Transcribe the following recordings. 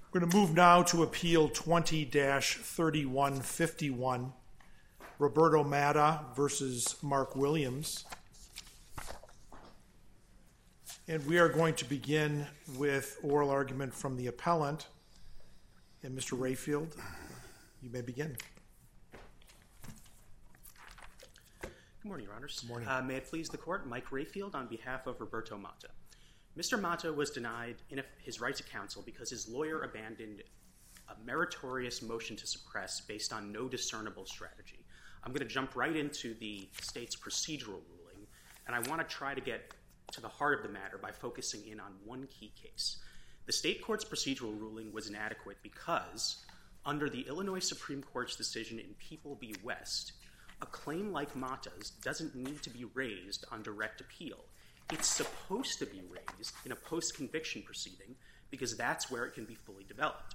We're going to move now to Appeal 20-3151, Roberto Mata versus Mark Williams. And we are going to begin with oral argument from the appellant. And Mr. Rayfield, you may begin. Good morning, Your Honors. Good morning. May it please the Court, Mike Rayfield on behalf of Roberto Mata. Mr. Mata was denied his right to counsel because his lawyer abandoned a meritorious motion to suppress based on no discernible strategy. I'm going to jump right into the state's procedural ruling, and I want to try to get to the heart of the matter by focusing in on one key case. The state court's procedural ruling was inadequate because, under the Illinois Supreme Court's decision in People v. West, a claim like Mata's doesn't need to be raised on direct appeal. It's supposed to be raised in a post-conviction proceeding because that's where it can be fully developed.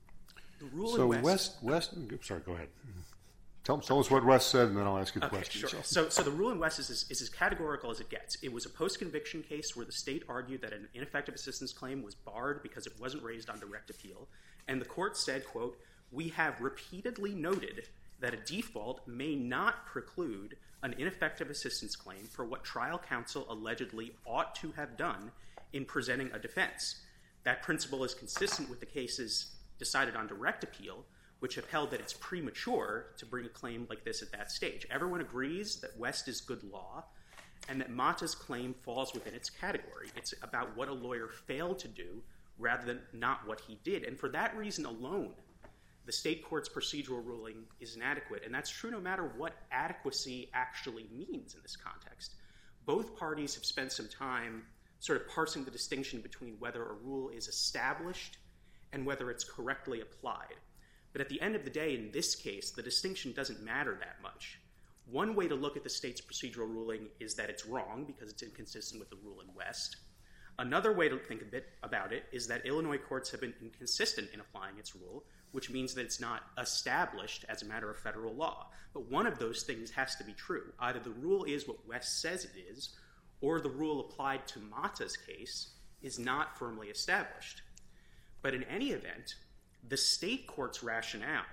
The rule in West... Sorry, go ahead. Tell us what West said, and then I'll ask you the question. Sure. So the rule in West is as categorical as it gets. It was a post-conviction case where the state argued that an ineffective assistance claim was barred because it wasn't raised on direct appeal, and the court said, quote, "We have repeatedly noted that a default may not preclude an ineffective assistance claim for what trial counsel allegedly ought to have done in presenting a defense. That principle is consistent with the cases decided on direct appeal, which have held that it's premature to bring a claim like this at that stage. Everyone agrees that West is good law and that Mata's claim falls within its category. It's about what a lawyer failed to do rather than not what he did. And for that reason alone, the state court's procedural ruling is inadequate, and that's true no matter what adequacy actually means in this context. Both parties have spent some time sort of parsing the distinction between whether a rule is established and whether it's correctly applied. But at the end of the day, in this case, the distinction doesn't matter that much. One way to look at the state's procedural ruling is that it's wrong because it's inconsistent with the rule in West. Another way to think a bit about it is that Illinois courts have been inconsistent in applying its rule, which means that it's not established as a matter of federal law. But one of those things has to be true. Either the rule is what West says it is, or the rule applied to Mata's case is not firmly established. But in any event, the state court's rationale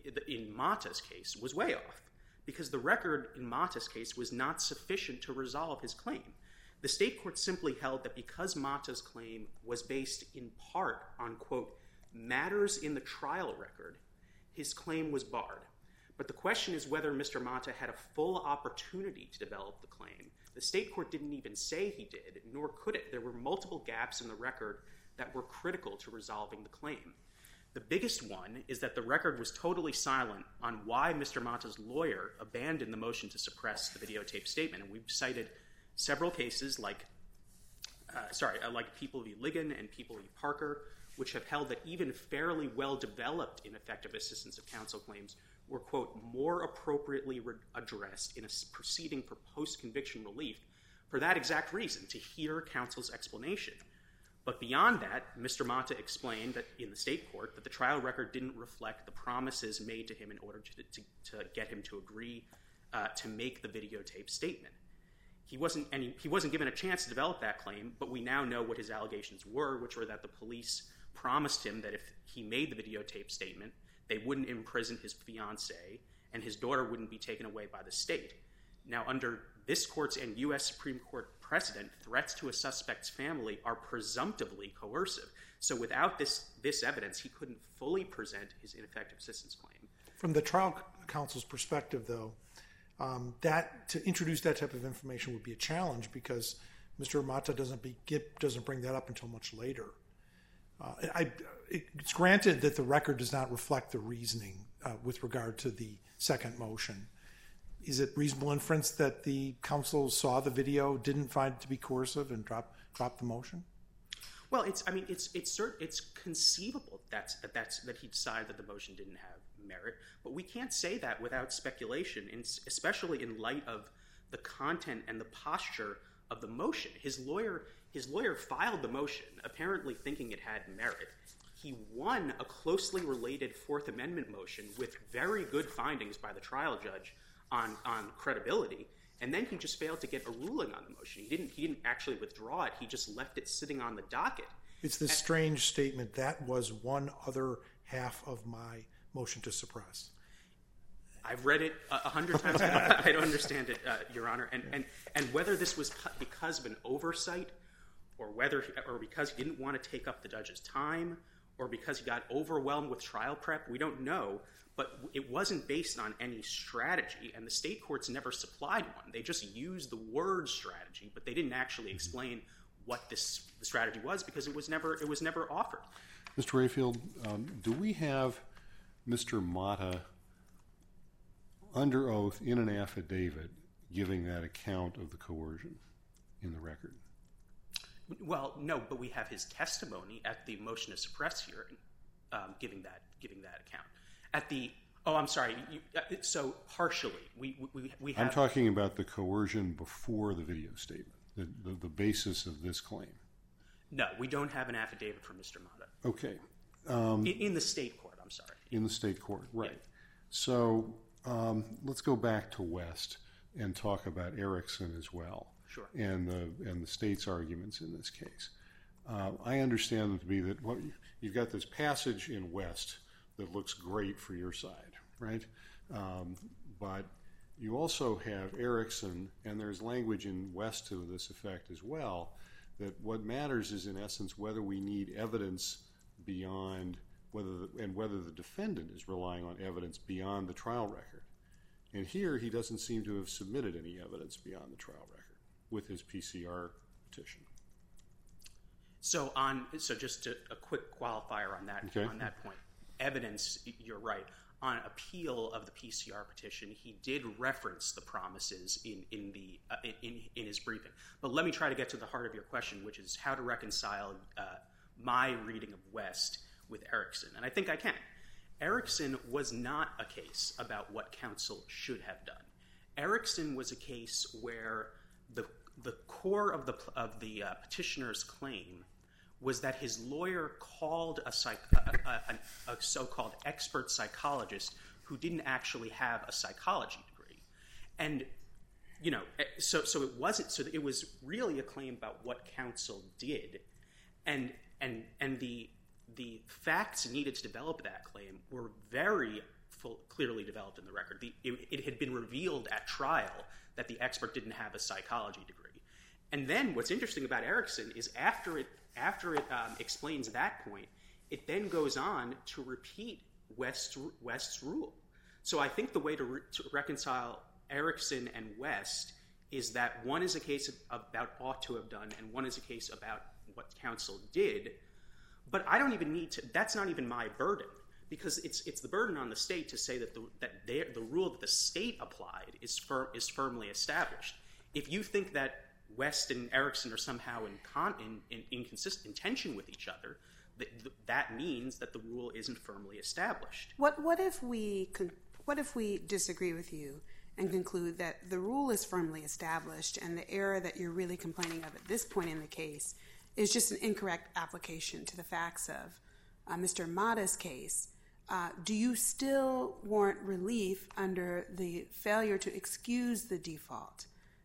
in Mata's case was way off, because the record in Mata's case was not sufficient to resolve his claim. The state court simply held that because Mata's claim was based in part on, quote, matters in the trial record, his claim was barred. But the question is whether Mr. Mata had a full opportunity to develop the claim. The state court didn't even say he did, nor could it. There were multiple gaps in the record that were critical to resolving the claim. The biggest one is that the record was totally silent on why Mr. Mata's lawyer abandoned the motion to suppress the videotape statement. And we've cited several cases like People v. Ligon and People v. Parker, which have held that even fairly well-developed ineffective assistance of counsel claims were, quote, more appropriately addressed in a proceeding for post-conviction relief for that exact reason, to hear counsel's explanation. But beyond that, Mr. Mata explained that in the state court that the trial record didn't reflect the promises made to him in order to get him to agree to make the videotape statement. He wasn't given a chance to develop that claim, but we now know what his allegations were, which were that the police promised him that if he made the videotape statement, they wouldn't imprison his fiancée and his daughter wouldn't be taken away by the state. Now, under this court's and U.S. Supreme Court precedent, threats to a suspect's family are presumptively coercive. So without this evidence, he couldn't fully present his ineffective assistance claim. From the trial counsel's perspective, though, that to introduce that type of information would be a challenge because Mr. Mata doesn't bring that up until much later. It's granted that the record does not reflect the reasoning with regard to the second motion. Is it reasonable inference that the counsel saw the video, didn't find it to be coercive, and dropped the motion? Well, it's conceivable that he decided that the motion didn't have merit, but we can't say that without speculation, especially in light of the content and the posture of the motion. His lawyer filed the motion, apparently thinking it had merit. He won a closely related Fourth Amendment motion with very good findings by the trial judge on credibility, and then he just failed to get a ruling on the motion. He didn't actually withdraw it. He just left it sitting on the docket. It's this strange statement, that was one other half of my motion to suppress. I've read it 100 times. I don't understand it, Your Honor. And whether this was because of an oversight, or because he didn't want to take up the judge's time, or because he got overwhelmed with trial prep, we don't know. But it wasn't based on any strategy, and the state courts never supplied one. They just used the word strategy, but they didn't actually explain what the strategy was because it was never offered. Mr. Rayfield, do we have Mr. Mata under oath in an affidavit giving that account of the coercion in the record? Well, no, but we have his testimony at the motion to suppress hearing, giving that account. So partially, we have. I'm talking about the coercion before the video statement, the basis of this claim. No, we don't have an affidavit from Mr. Mata. Okay. In the state court, I'm sorry. In the state court, right. Yeah. So let's go back to West and talk about Erickson as well. Sure. And the state's arguments in this case. I understand it to be that you've got this passage in West that looks great for your side, right? But you also have Erickson, and there's language in West to this effect as well, that what matters is in essence whether we need evidence beyond whether the defendant is relying on evidence beyond the trial record. And here he doesn't seem to have submitted any evidence beyond the trial record with his PCR petition. So just a quick qualifier on that point. Evidence, you're right. On appeal of the PCR petition, he did reference the promises in his briefing. But let me try to get to the heart of your question, which is how to reconcile my reading of West with Erickson. And I think I can. Erickson was not a case about what counsel should have done. Erickson was a case where the core of the petitioner's claim was that his lawyer called a so-called expert psychologist who didn't actually have a psychology degree, and so it was really a claim about what counsel did, and the facts needed to develop that claim were very clearly developed in the record. It had been revealed at trial that the expert didn't have a psychology degree. And then what's interesting about Erickson is after it explains that point, it then goes on to repeat West's rule. So I think the way to reconcile Erickson and West is that one is a case about ought to have done, and one is a case about what counsel did. But I don't even need to. That's not even my burden, because it's the burden on the state to say that the rule that the state applied is firmly established. If you think that West and Erickson are somehow in tension with each other, that means that the rule isn't firmly established. What if we disagree with you and conclude that the rule is firmly established and the error that you're really complaining of at this point in the case is just an incorrect application to the facts of Mr. Mata's case? Do you still warrant relief under the failure to excuse the default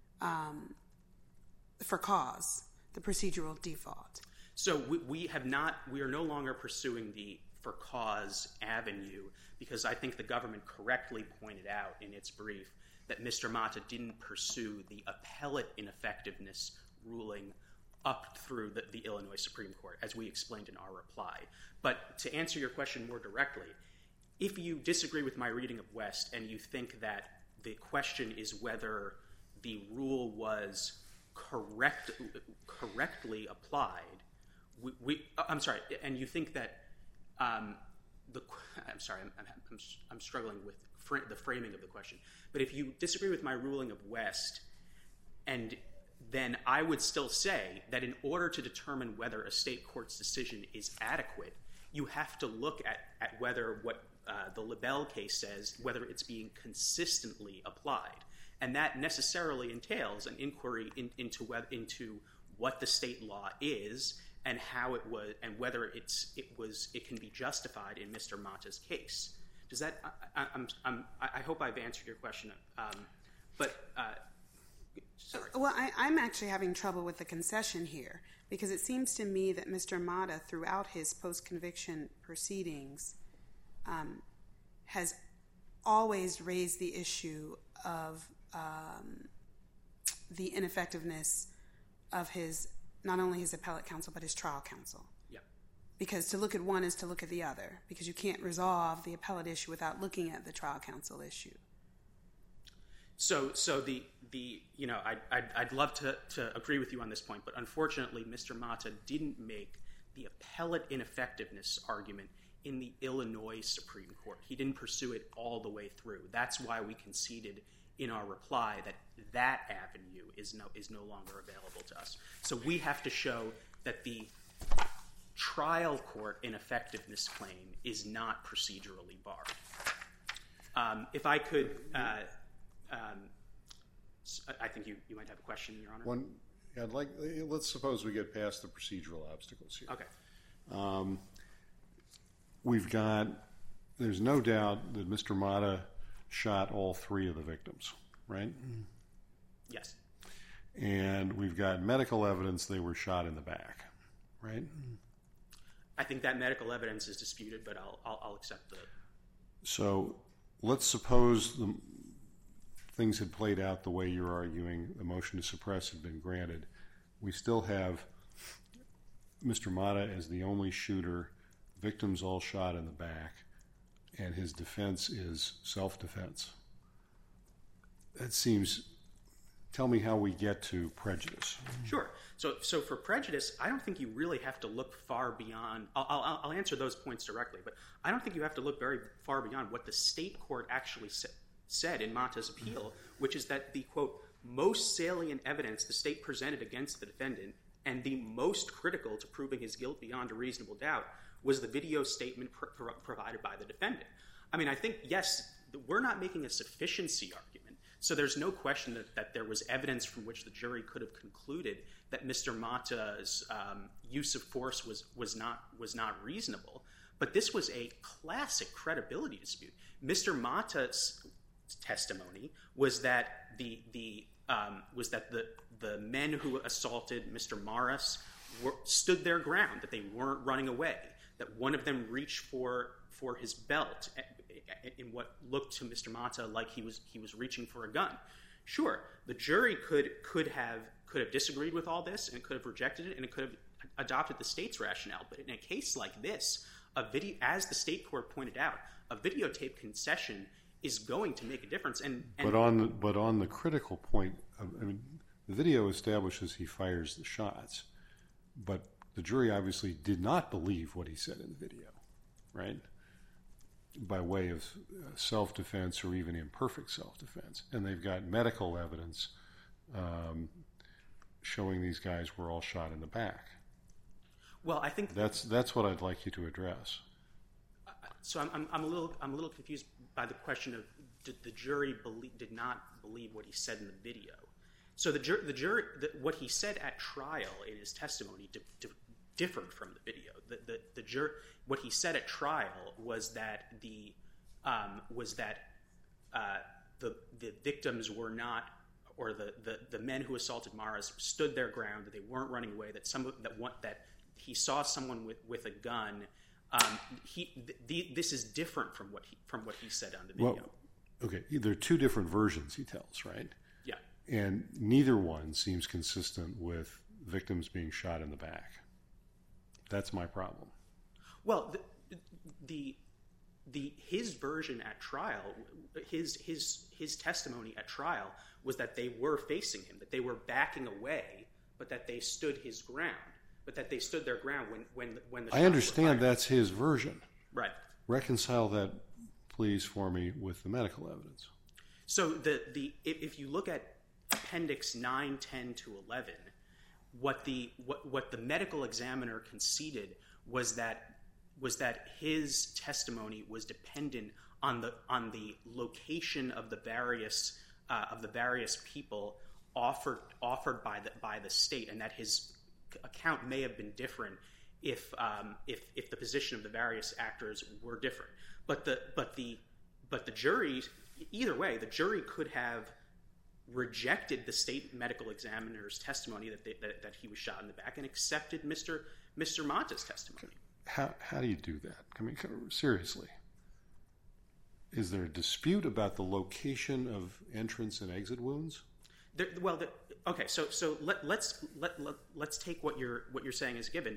for cause, the procedural default? So we are no longer pursuing the for cause avenue, because I think the government correctly pointed out in its brief that Mr. Mata didn't pursue the appellate ineffectiveness ruling up through the Illinois Supreme Court, as we explained in our reply. But to answer your question more directly, if you disagree with my reading of West and you think that the question is whether the rule was correctly applied, I'm sorry, and you think that I'm struggling with the framing of the question. But if you disagree with my ruling of West, and then I would still say that in order to determine whether a state court's decision is adequate, you have to look at whether what the LaBelle case says, whether it's being consistently applied. And that necessarily entails an inquiry into what the state law is and how it was, and whether it can be justified in Mr. Mata's case. Does that? I hope I've answered your question. Sorry. Well, I'm actually having trouble with the concession here, Because it seems to me that Mr. Mata, throughout his post-conviction proceedings, has always raised the issue of the ineffectiveness of not only his appellate counsel, but his trial counsel. Yeah. Because to look at one is to look at the other, because you can't resolve the appellate issue without looking at the trial counsel issue. So I'd love to agree with you on this point, but unfortunately, Mr. Mata didn't make the appellate ineffectiveness argument in the Illinois Supreme Court. He didn't pursue it all the way through. That's why we conceded in our reply that avenue is no longer available to us. So we have to show that the trial court ineffectiveness claim is not procedurally barred. If I could, I think you might have a question, Your Honor. Let's suppose we get past the procedural obstacles here. Okay. There's no doubt that Mr. Mata shot all three of the victims, right? Yes. And we've got medical evidence they were shot in the back, right? I think that medical evidence is disputed, but I'll accept the... So let's suppose the things had played out the way you're arguing, the motion to suppress had been granted. We still have Mr. Mata as the only shooter, victims all shot in the back, and his defense is self-defense. That seems... Tell me how we get to prejudice. Sure. So for prejudice, I don't think you really have to look far beyond... I'll answer those points directly, but I don't think you have to look very far beyond what the state court actually said in Mata's appeal, which is that the, quote, most salient evidence the state presented against the defendant and the most critical to proving his guilt beyond a reasonable doubt was the video statement provided by the defendant. I mean, I think, yes, we're not making a sufficiency argument. So there's no question that there was evidence from which the jury could have concluded that Mr. Mata's use of force was not reasonable. But this was a classic credibility dispute. Mr. Mata's testimony was that the men who assaulted Mr. Morris stood their ground, that they weren't running away, that one of them reached for his belt in what looked to Mr. Mata like he was reaching for a gun. Sure, the jury could have disagreed with all this and could have rejected it and it could have adopted the state's rationale. But in a case like this, as the state court pointed out, a videotape concession is going to make a difference. But on the critical point, I mean, the video establishes he fires the shots, but the jury obviously did not believe what he said in the video, right? By way of self-defense or even imperfect self-defense. And they've got medical evidence showing these guys were all shot in the back. Well, I think that's what I'd like you to address. So I'm a little confused by the question of did the jury did not believe what he said in the video. So the jury what he said at trial in his testimony differed from the video. The jury, what he said at trial was that the victims were not, or the men who assaulted Morris stood their ground, that they weren't running away, that he saw someone with a gun. This is different from what he said on the video. Well, okay, there are two different versions he tells, right? Yeah. And neither one seems consistent with victims being shot in the back. That's my problem. Well, his version at trial, his testimony at trial was that they were facing him, that they were backing away, but that they stood his ground, but that they stood their ground when the shots were fired. I understand that's his version. Right. Reconcile that, please, for me with the medical evidence. So if you look at Appendix 9, 10 to 11, what the medical examiner conceded was that his testimony was dependent on the location of the various people offered by the state, and that his account may have been different if the position of the various actors were different. But the jury, either way, the jury could have rejected the state medical examiner's testimony that he was shot in the back and accepted Mr. Mata's testimony. How do you do that? I mean, seriously. Is there a dispute about the location of entrance and exit wounds? Okay. So let's take what you're saying as given.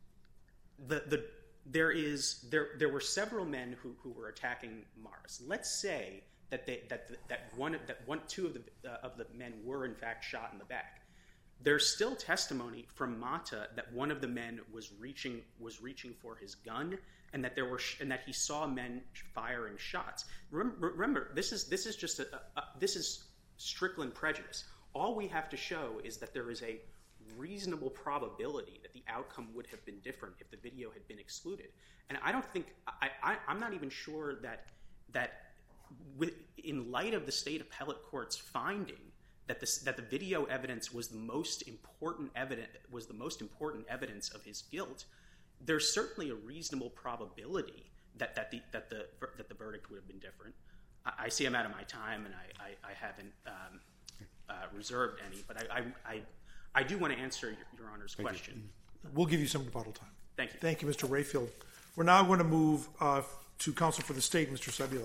There were several men who were attacking Morris. Let's say that two of the men were in fact shot in the back. There's still testimony from Mata that one of the men was reaching for his gun, and that that he saw men firing shots. Remember, this is Strickland prejudice. All we have to show is that there is a reasonable probability that the outcome would have been different if the video had been excluded. And I don't think I'm not even sure that in light of the state appellate court's finding that the video evidence was the most important evidence of his guilt, there's certainly a reasonable probability that the verdict would have been different. I see I'm out of my time, and I haven't reserved any, but I do want to answer Your Honor's question. We'll give you some rebuttal time. Thank you. Thank you, Mr. Rayfield. We're now going to move to counsel for the state, Mr. Sebula.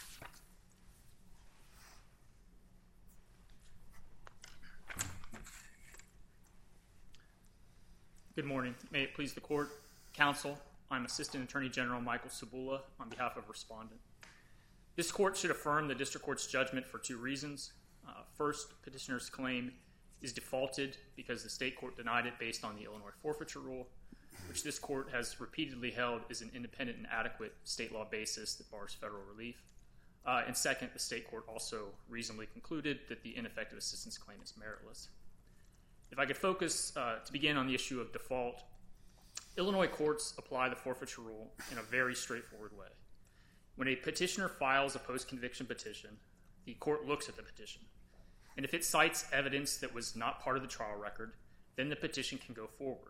Good morning. May it please the court. Counsel, I'm Assistant Attorney General Michael Sebula on behalf of Respondent. This court should affirm the district court's judgment for two reasons. First, petitioner's claim is defaulted because the state court denied it based on the Illinois forfeiture rule, which this court has repeatedly held is an independent and adequate state law basis that bars federal relief. And second, the state court also reasonably concluded that the ineffective assistance claim is meritless. If I could focus to begin on the issue of default, Illinois courts apply the forfeiture rule in a very straightforward way. When a petitioner files a post-conviction petition, the court looks at the petition. And if it cites evidence that was not part of the trial record, then the petition can go forward.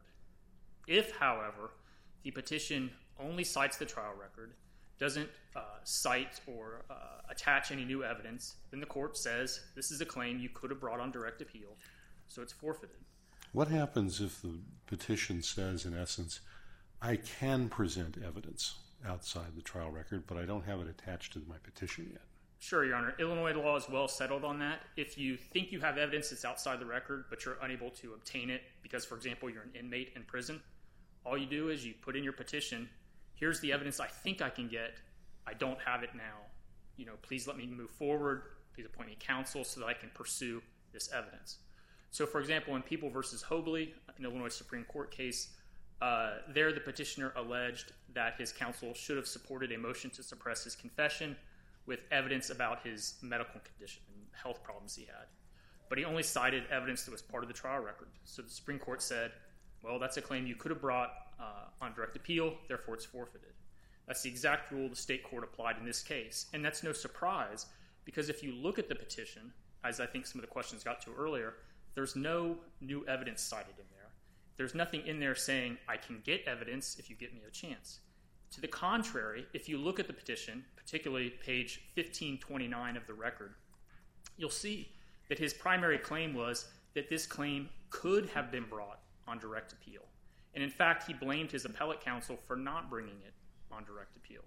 If, however, the petition only cites the trial record, doesn't cite or attach any new evidence, then the court says this is a claim you could have brought on direct appeal, so it's forfeited. What happens if the petition says, in essence, I can present evidence outside the trial record, but I don't have it attached to my petition yet? Sure, Your Honor. Illinois law is well settled on that. If you think you have evidence that's outside the record, but you're unable to obtain it because, for example, you're an inmate in prison, all you do is you put in your petition, here's the evidence I think I can get. I don't have it now. Please let me move forward. Please appoint me counsel so that I can pursue this evidence. So, for example, in People v. Hobley, an Illinois Supreme Court case, there the petitioner alleged that his counsel should have supported a motion to suppress his confession with evidence about his medical condition and health problems he had. But he only cited evidence that was part of the trial record. So the Supreme Court said, well, that's a claim you could have brought on direct appeal, therefore it's forfeited. That's the exact rule the state court applied in this case. And that's no surprise, because if you look at the petition, as I think some of the questions got to earlier, there's no new evidence cited in there. There's nothing in there saying, I can get evidence if you give me a chance. To the contrary, if you look at the petition, particularly page 1529 of the record, you'll see that his primary claim was that this claim could have been brought on direct appeal. And in fact, he blamed his appellate counsel for not bringing it on direct appeal.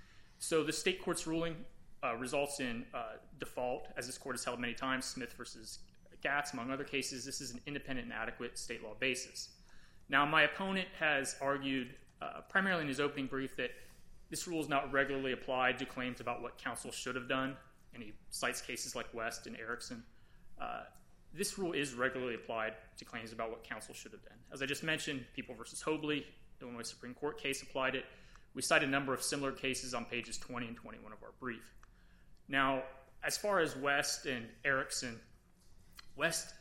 So the state court's ruling results in default, as this court has held many times, Smith v. Gatz, among other cases. This is an independent and adequate state law basis. Now, my opponent has argued, primarily in his opening brief, that this rule is not regularly applied to claims about what counsel should have done, and he cites cases like West and Erickson. This rule is regularly applied to claims about what counsel should have done. As I just mentioned, People v. Hobley, Illinois Supreme Court case, applied it. We cite a number of similar cases on pages 20 and 21 of our brief. Now, as far as West and Erickson, West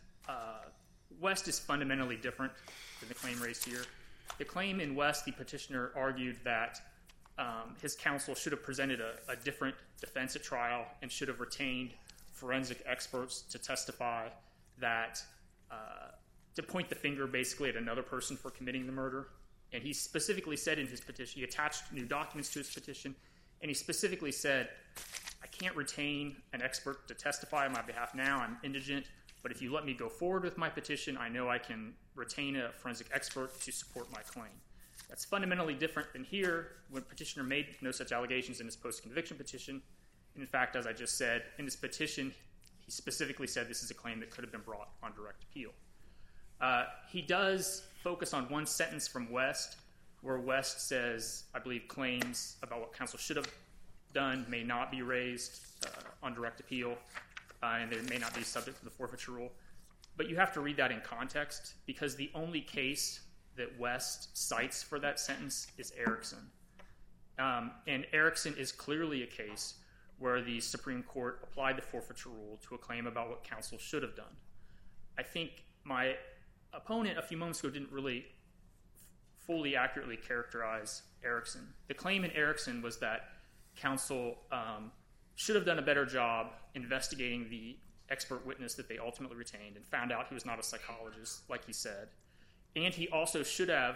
is fundamentally different than the claim raised here. The claim in West, the petitioner argued that his counsel should have presented a different defense at trial and should have retained forensic experts to testify that, to point the finger basically at another person for committing the murder. And he specifically said in his petition, he attached new documents to his petition, and he specifically said, can't retain an expert to testify on my behalf now. I'm indigent. But if you let me go forward with my petition, I know I can retain a forensic expert to support my claim. That's fundamentally different than here, when petitioner made no such allegations in his post-conviction petition. In fact, as I just said, in his petition, he specifically said this is a claim that could have been brought on direct appeal. He does focus on one sentence from West, where West says, I believe, claims about what counsel should have done may not be raised on direct appeal, and they may not be subject to the forfeiture rule. But you have to read that in context, because the only case that West cites for that sentence is Erickson. And Erickson is clearly a case where the Supreme Court applied the forfeiture rule to a claim about what counsel should have done. I think my opponent a few moments ago didn't really fully accurately characterize Erickson. The claim in Erickson was that counsel should have done a better job investigating the expert witness that they ultimately retained and found out he was not a psychologist, like he said. And he also should have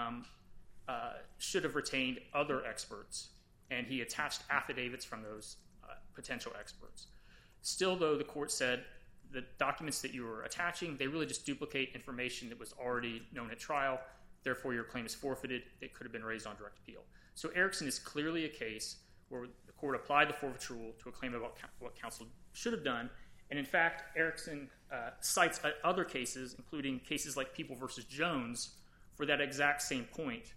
retained other experts, and he attached affidavits from those potential experts. Still, though, the court said the documents that you were attaching, they really just duplicate information that was already known at trial. Therefore, your claim is forfeited. It could have been raised on direct appeal. So Erickson is clearly a case where the court applied the forfeiture rule to a claim about what counsel should have done. And in fact, Erickson cites other cases, including cases like People v. Jones, for that exact same point,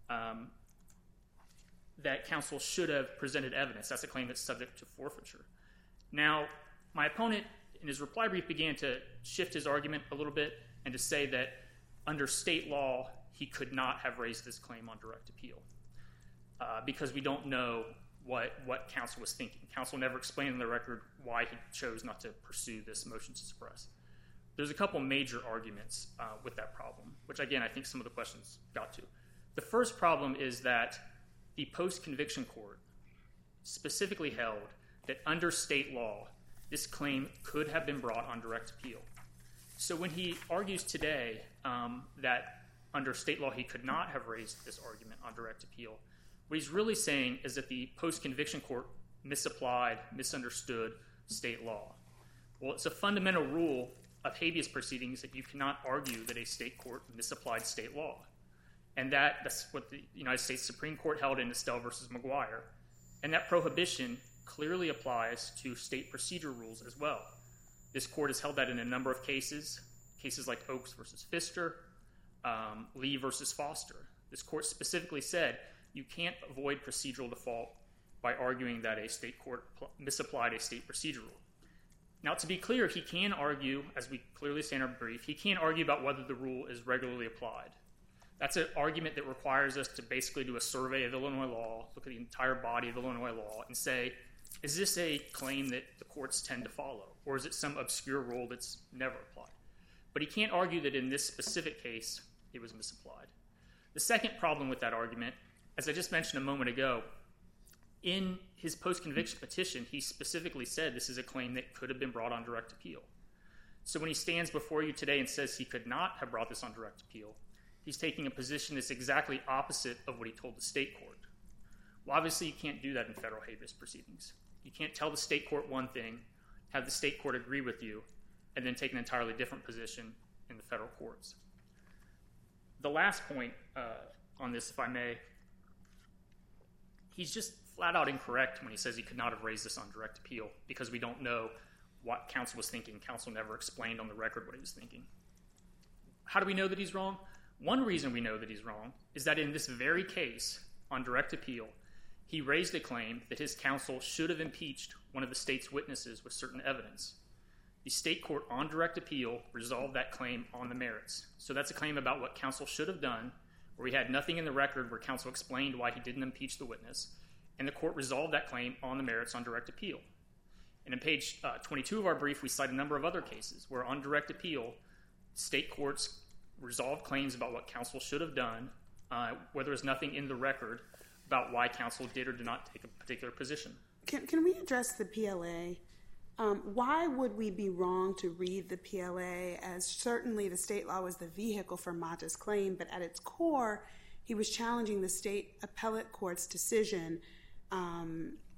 that counsel should have presented evidence. That's a claim that's subject to forfeiture. Now, my opponent, in his reply brief, began to shift his argument a little bit and to say that under state law, he could not have raised this claim on direct appeal because we don't know what counsel was thinking. Counsel never explained in the record why he chose not to pursue this motion to suppress. There's a couple major arguments with that problem, which, again, I think some of the questions got to. The first problem is that the post-conviction court specifically held that under state law, this claim could have been brought on direct appeal. So when he argues today that under state law he could not have raised this argument on direct appeal, what he's really saying is that the post-conviction court misapplied, misunderstood state law. Well, it's a fundamental rule of habeas proceedings that you cannot argue that a state court misapplied state law. And that's what the United States Supreme Court held in Estelle v. McGuire. And that prohibition clearly applies to state procedure rules as well. This court has held that in a number of cases like Oaks v. Pfister, Lee v. Foster. This court specifically said you can't avoid procedural default by arguing that a state court misapplied a state procedure rule. Now, to be clear, he can argue, as we clearly say in our brief, he can argue about whether the rule is regularly applied. That's an argument that requires us to basically do a survey of Illinois law, look at the entire body of Illinois law, and say, is this a claim that the courts tend to follow, or is it some obscure rule that's never applied? But he can't argue that in this specific case it was misapplied. The second problem with that argument, as I just mentioned a moment ago, in his post-conviction petition, he specifically said this is a claim that could have been brought on direct appeal. So when he stands before you today and says he could not have brought this on direct appeal, he's taking a position that's exactly opposite of what he told the state court. Well, obviously, you can't do that in federal habeas proceedings. You can't tell the state court one thing, have the state court agree with you, and then take an entirely different position in the federal courts. The last point on this, if I may, he's just flat out incorrect when he says he could not have raised this on direct appeal because we don't know what counsel was thinking. Counsel never explained on the record what he was thinking. How do we know that he's wrong? One reason we know that he's wrong is that in this very case, on direct appeal, he raised a claim that his counsel should have impeached one of the state's witnesses with certain evidence. The state court on direct appeal resolved that claim on the merits. So that's a claim about what counsel should have done, where we had nothing in the record where counsel explained why he didn't impeach the witness, and the court resolved that claim on the merits on direct appeal. And in page 22 of our brief, we cite a number of other cases where on direct appeal, state courts resolved claims about what counsel should have done, where there was nothing in the record about why counsel did or did not take a particular position. Can we address the PLA? Why would we be wrong to read the PLA as certainly the state law was the vehicle for Mata's claim, but at its core, he was challenging the state appellate court's decision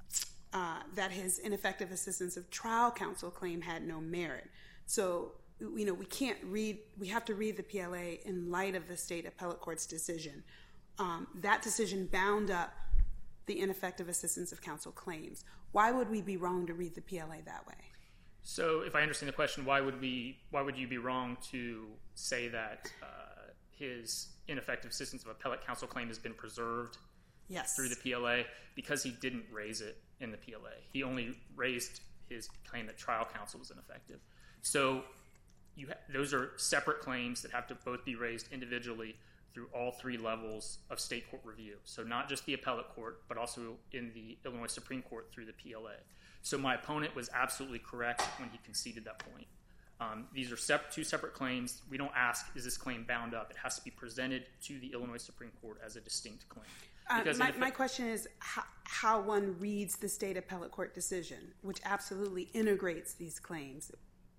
that his ineffective assistance of trial counsel claim had no merit. So, we have to read the PLA in light of the state appellate court's decision. That decision bound up the ineffective assistance of counsel claims. Why would we be wrong to read the PLA that way? So if I understand the question, why would you be wrong to say that his ineffective assistance of appellate counsel claim has been preserved through the PLA? Because he didn't raise it in the PLA. He only raised his claim that trial counsel was ineffective. So those are separate claims that have to both be raised individually through all three levels of state court review. So not just the appellate court, but also in the Illinois Supreme Court through the PLA. So my opponent was absolutely correct when he conceded that point. These are two separate claims. We don't ask, is this claim bound up? It has to be presented to the Illinois Supreme Court as a distinct claim. My question is how one reads the state appellate court decision, which absolutely integrates these claims.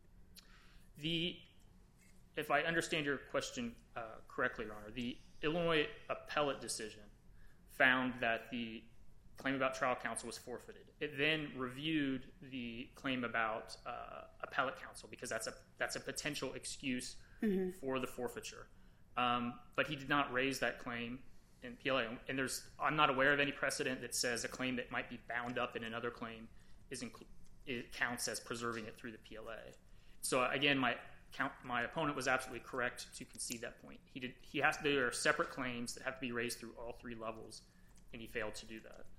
If I understand your question correctly, Your Honor, the Illinois appellate decision found that the claim about trial counsel was forfeited. It then reviewed the claim about appellate counsel because that's a potential excuse for the forfeiture. But he did not raise that claim in PLA. And I'm not aware of any precedent that says a claim that might be bound up in another claim it counts as preserving it through the PLA. So again, my opponent was absolutely correct to concede that point. There are separate claims that have to be raised through all three levels, and he failed to do that.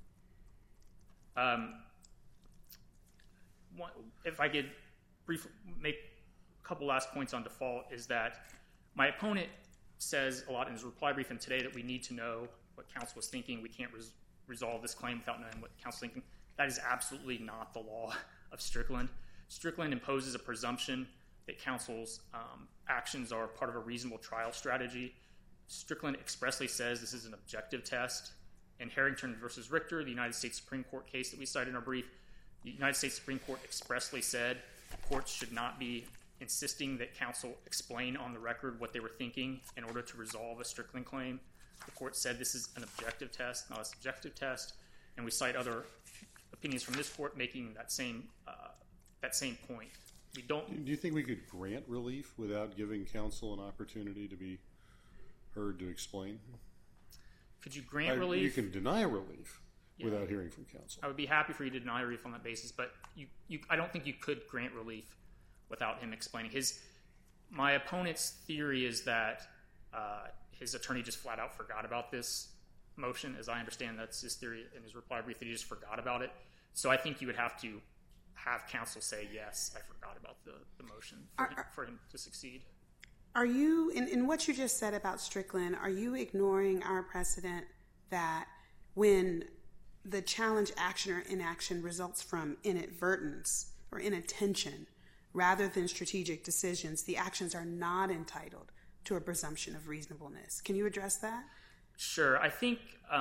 If I could briefly make a couple last points on default, is that my opponent says a lot in his reply brief and today that we need to know what counsel was thinking. We can't resolve this claim without knowing what counsel is thinking. That is absolutely not the law of Strickland. Strickland imposes a presumption that counsel's actions are part of a reasonable trial strategy. Strickland expressly says this is an objective test. In Harrington v. Richter, the United States Supreme Court case that we cite in our brief, the United States Supreme Court expressly said courts should not be insisting that counsel explain on the record what they were thinking in order to resolve a Strickland claim. The court said this is an objective test, not a subjective test, and we cite other opinions from this court making that same point. Do you think we could grant relief without giving counsel an opportunity to be heard to explain? Could you grant relief? You can deny relief without hearing from counsel. I would be happy for you to deny relief on that basis, but I don't think you could grant relief without him explaining. My opponent's theory is that his attorney just flat out forgot about this motion. As I understand, that's his theory in his reply brief, that he just forgot about it. So I think you would have to have counsel say, yes, I forgot about the motion for him to succeed. Are you, in what you just said about Strickland, are you ignoring our precedent that when the challenge action or inaction results from inadvertence or inattention rather than strategic decisions, the actions are not entitled to a presumption of reasonableness? Can you address that? Sure. I think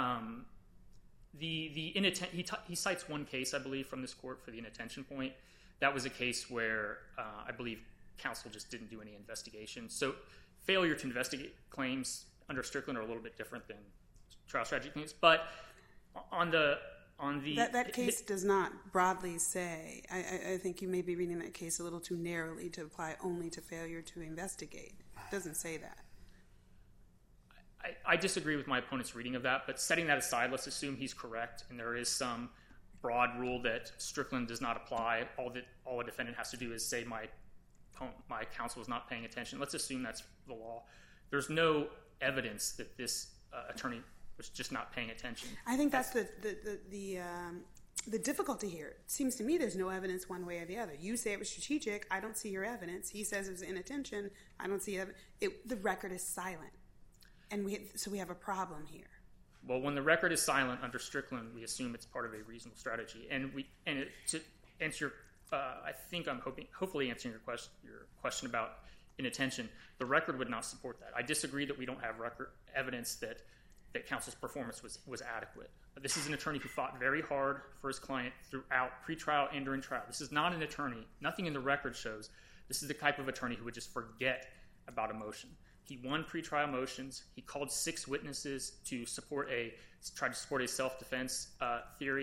he cites one case, I believe, from this court for the inattention point. That was a case where I believe counsel just didn't do any investigation. So failure to investigate claims under Strickland are a little bit different than trial strategy claims. But that case does not broadly say. I think you may be reading that case a little too narrowly to apply only to failure to investigate. It doesn't say that. I disagree with my opponent's reading of that, but setting that aside, let's assume he's correct and there is some broad rule that Strickland does not apply. All a defendant has to do is say my counsel is not paying attention. Let's assume that's the law. There's no evidence that this attorney was just not paying attention. I think that's the difficulty here. It seems to me there's no evidence one way or the other. You say it was strategic. I don't see your evidence. He says it was inattention. I don't see evidence. The record is silent. And so we have a problem here. Well, when the record is silent under Strickland, we assume it's part of a reasonable strategy. To answer I think I'm hopefully answering your question about inattention. The record would not support that. I disagree that we don't have evidence that counsel's performance was adequate. This is an attorney who fought very hard for his client throughout pretrial and during trial. This is not an attorney. Nothing in the record shows this is the type of attorney who would just forget about a motion. He won pretrial motions. He called 6 witnesses to try to support a self-defense theory.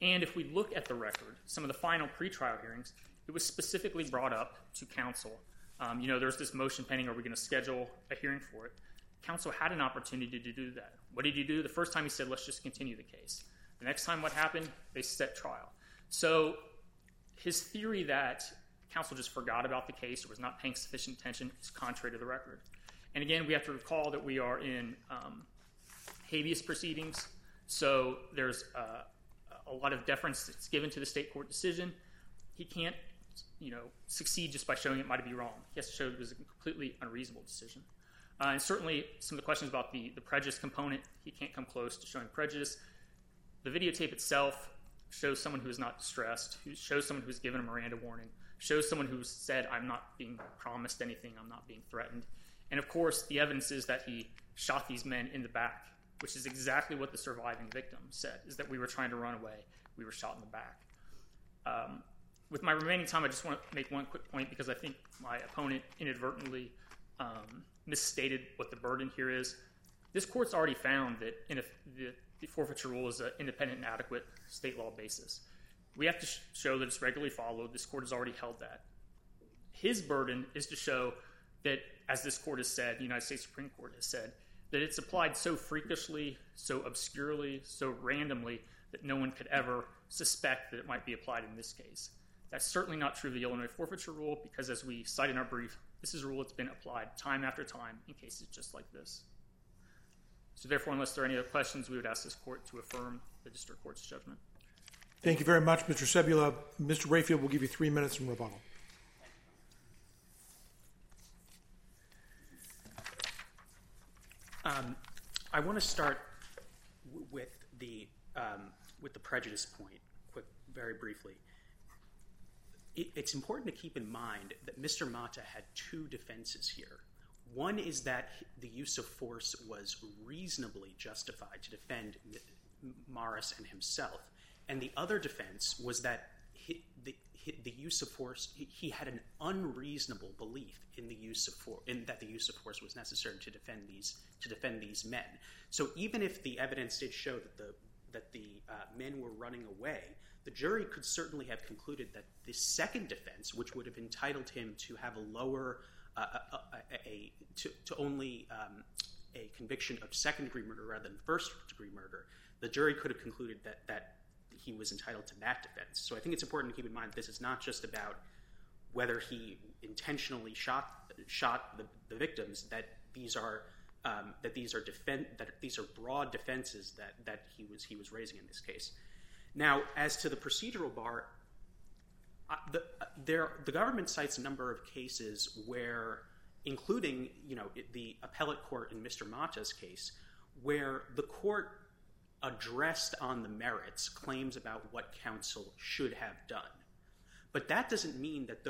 And if we look at the record, some of the final pretrial hearings, it was specifically brought up to counsel. There's this motion pending, are we going to schedule a hearing for it? Counsel had an opportunity to do that. What did he do? The first time he said, let's just continue the case. The next time what happened? They set trial. So his theory that counsel just forgot about the case or was not paying sufficient attention is contrary to the record. And again, we have to recall that we are in habeas proceedings, so there's a lot of deference that's given to the state court decision. He can't, succeed just by showing it might be wrong. He has to show it was a completely unreasonable decision. And certainly some of the questions about the prejudice component, he can't come close to showing prejudice. The videotape itself shows someone who is not distressed, shows someone who's given a Miranda warning, shows someone who's said, I'm not being promised anything, I'm not being threatened. And of course, the evidence is that he shot these men in the back, which is exactly what the surviving victim said, is that we were trying to run away, we were shot in the back. With my remaining time, I just want to make one quick point because I think my opponent inadvertently misstated what the burden here is. This court's already found that the forfeiture rule is an independent and adequate state law basis. We have to show that it's regularly followed. This court has already held that. His burden is to show that, as this court has said, the United States Supreme Court has said, that it's applied so freakishly, so obscurely, so randomly that no one could ever suspect that it might be applied in this case. That's certainly not true of the Illinois forfeiture rule because, as we cite in our brief, this is a rule that's been applied time after time in cases just like this. So therefore, unless there are any other questions, we would ask this court to affirm the district court's judgment. Thank you very much, Mr. Sebula. Mr. Rayfield will give you 3 minutes in rebuttal. I want to start with the prejudice point, very briefly. It's important to keep in mind that Mr. Mata had two defenses here. One is that the use of force was reasonably justified to defend Morris and himself, and the other defense was that the use of force, he had an unreasonable belief in the use of force, in that the use of force was necessary to defend these men. So even if the evidence did show that the men were running away, the jury could certainly have concluded that the second defense, which would have entitled him to have a lower, to only a conviction of second-degree murder rather than first-degree murder, the jury could have concluded that he was entitled to that defense. So I think it's important to keep in mind this is not just about whether he intentionally shot the victims. That these are broad defenses that he was raising in this case. Now, as to the procedural bar, the government cites a number of cases where, including the appellate court in Mr. Mata's case, where the court addressed on the merits claims about what counsel should have done. But that doesn't mean that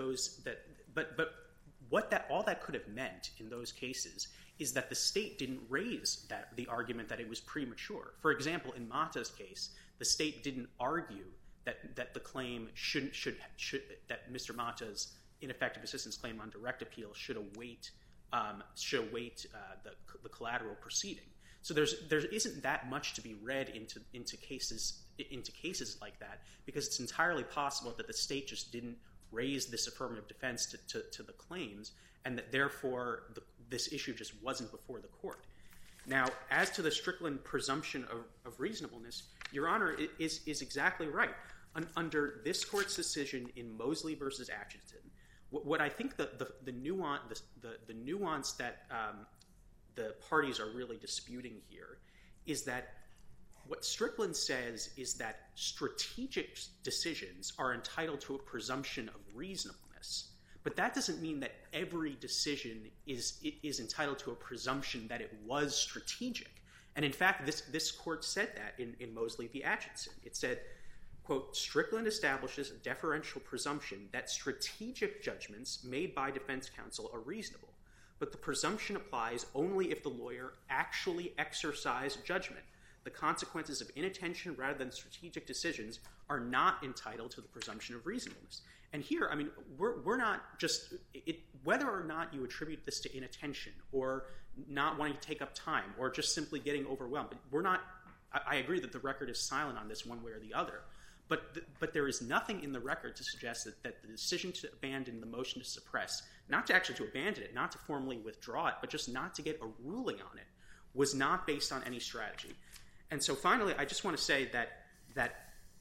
all that could have meant in those cases is that the state didn't raise the argument that it was premature. For example, in Mata's case, the state didn't argue that the claim that Mr. Mata's ineffective assistance claim on direct appeal should await the collateral proceeding. So there isn't that much to be read into cases like that, because it's entirely possible that the state just didn't raise this affirmative defense to the claims, and that therefore this issue just wasn't before the court. Now, as to the Strickland presumption of reasonableness, Your Honor is exactly right. Under this court's decision in Mosley versus Atchison, what I think the nuance that the parties are really disputing here is that what Strickland says is that strategic decisions are entitled to a presumption of reasonableness. But that doesn't mean that every decision is entitled to a presumption that it was strategic. And in fact, this court said that in Mosley v. Atchison. It said, quote, Strickland establishes a deferential presumption that strategic judgments made by defense counsel are reasonable. But the presumption applies only if the lawyer actually exercised judgment. The consequences of inattention rather than strategic decisions are not entitled to the presumption of reasonableness. And here, I mean, we're not just whether or not you attribute this to inattention or not wanting to take up time or just simply getting overwhelmed. But we're not. I agree that the record is silent on this one way or the other. But there is nothing in the record to suggest that the decision to abandon the motion to suppress, not to actually to abandon it, not to formally withdraw it, but just not to get a ruling on it, was not based on any strategy. And so finally, I just want to say that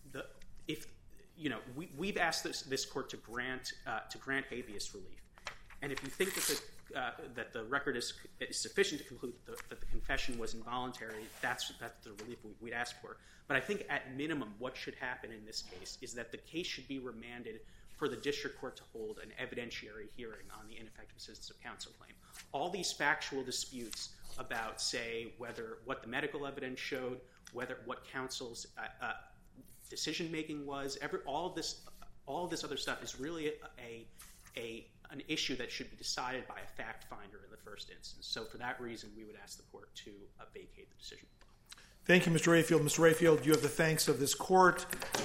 we've asked this court to grant habeas relief, and if you think that the record is sufficient to conclude that the confession was involuntary, that's the relief we'd ask for. But I think at minimum, what should happen in this case is that the case should be remanded for the district court to hold an evidentiary hearing on the ineffective assistance of counsel claim. All these factual disputes about, say, what the medical evidence showed, what counsel's decision-making was, all of this other stuff is really an issue that should be decided by a fact finder in the first instance. So for that reason, we would ask the court to vacate the decision. Thank you, Mr. Rayfield. Mr. Rayfield, you have the thanks of this court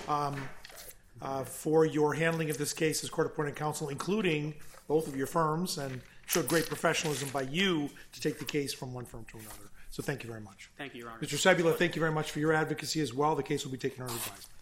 for your handling of this case as court-appointed counsel, including both of your firms, and showed great professionalism by you to take the case from one firm to another. So thank you very much. Thank you, Your Honor. Mr. Sebula, thank you very much for your advocacy as well. The case will be taken under advisement.